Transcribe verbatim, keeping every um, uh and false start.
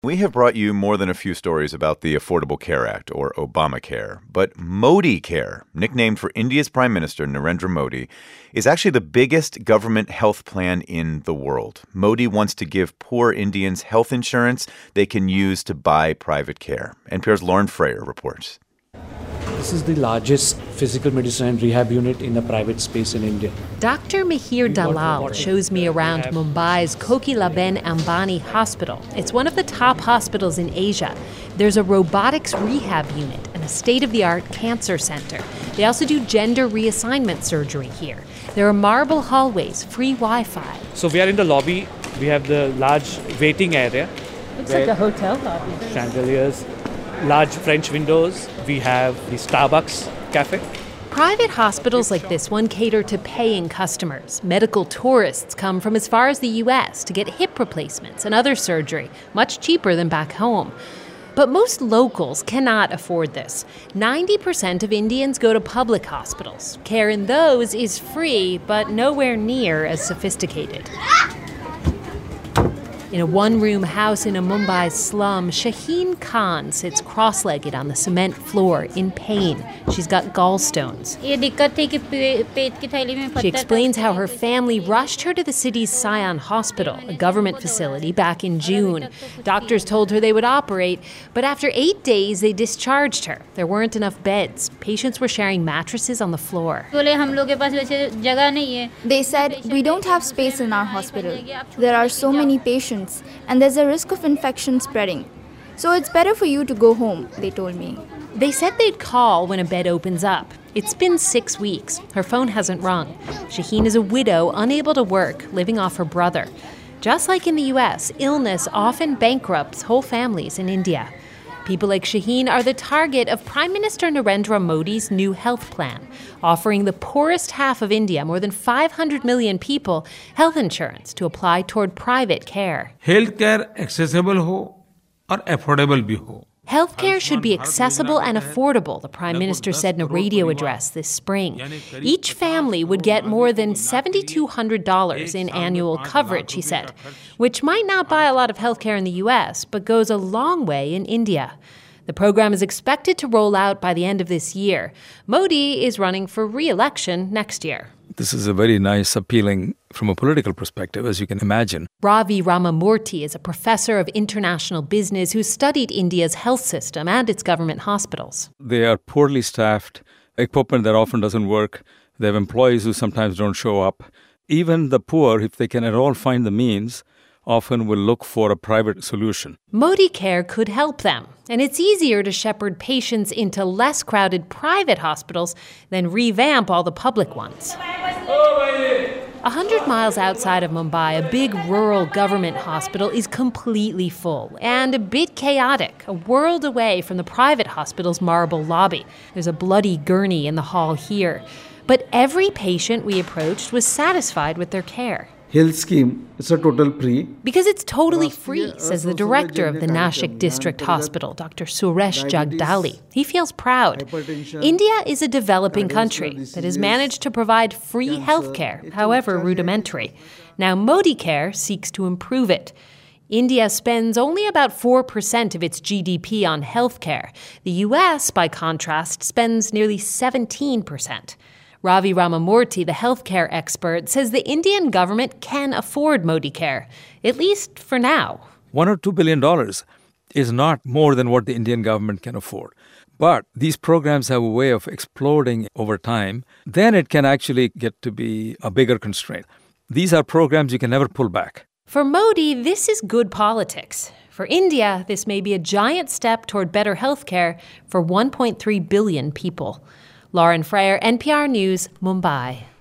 We have brought you more than a few stories about the Affordable Care Act, or Obamacare. But Modi Care, nicknamed for India's Prime Minister Narendra Modi, is actually the biggest government health plan in the world. Modi wants to give poor Indians health insurance they can use to buy private care. N P R's Lauren Frayer reports. This is the largest physical medicine and rehab unit in the private space in India. Doctor Mihir Dalal shows me around Mumbai's Kokilaben Ambani Hospital. It's one of the top hospitals in Asia. There's a robotics rehab unit and a state-of-the-art cancer center. They also do gender reassignment surgery here. There are marble hallways, free Wi-Fi. So we are in the lobby. We have the large waiting area. Looks like a hotel lobby. Chandeliers, large French windows. We have the Starbucks cafe. Private hospitals like this one cater to paying customers. Medical tourists come from as far as the U S to get hip replacements and other surgery, much cheaper than back home. But most locals cannot afford this. ninety percent of Indians go to public hospitals. Care in those is free, but nowhere near as sophisticated. In a one-room house in a Mumbai slum, Shaheen Khan sits cross-legged on the cement floor in pain. She's got gallstones. She explains how her family rushed her to the city's Sion Hospital, a government facility, back in June. Doctors told her they would operate, but after eight days, they discharged her. There weren't enough beds. Patients were sharing mattresses on the floor. They said, "We don't have space in our hospital. There are so many patients, and there's a risk of infection spreading. So it's better for you to go home," they told me. They said they'd call when a bed opens up. It's been six weeks. Her phone hasn't rung. Shaheen is a widow, unable to work, living off her brother. Just like in the U S, illness often bankrupts whole families in India. People like Shaheen are the target of Prime Minister Narendra Modi's new health plan, offering the poorest half of India, more than five hundred million people, health insurance to apply toward private care. Healthcare accessible ho or affordable bhi ho. Healthcare should be accessible and affordable, the Prime Minister said in a radio address this spring. Each family would get more than seven thousand two hundred dollars in annual coverage, he said, which might not buy a lot of healthcare in the U S, but goes a long way in India. The program is expected to roll out by the end of this year. Modi is running for re-election next year. This is a very nice, appealing from a political perspective, as you can imagine. Ravi Ramamurthy is a professor of international business who studied India's health system and its government hospitals. They are poorly staffed, equipment that often doesn't work. They have employees who sometimes don't show up. Even the poor, if they can at all find the means, often will look for a private solution. Modi Care could help them, and it's easier to shepherd patients into less crowded private hospitals than revamp all the public ones. A hundred miles outside of Mumbai, a big rural government hospital is completely full and a bit chaotic, a world away from the private hospital's marble lobby. There's a bloody gurney in the hall here. But every patient we approached was satisfied with their care. Health scheme, it's a total free. Because it's totally free, says the director of the Nashik District Hospital, Doctor Suresh Jagdali. He feels proud. India is a developing country that has managed to provide free health care, however rudimentary. Now Modi Care seeks to improve it. India spends only about four percent of its G D P on health care. The U S, by contrast, spends nearly seventeen percent. Ravi Ramamurthy, the healthcare expert, says the Indian government can afford Modi Care, at least for now. One or two billion dollars is not more than what the Indian government can afford. But these programs have a way of exploding over time. Then it can actually get to be a bigger constraint. These are programs you can never pull back. For Modi, this is good politics. For India, this may be a giant step toward better healthcare for one point three billion people. Lauren Frayer, N P R News, Mumbai.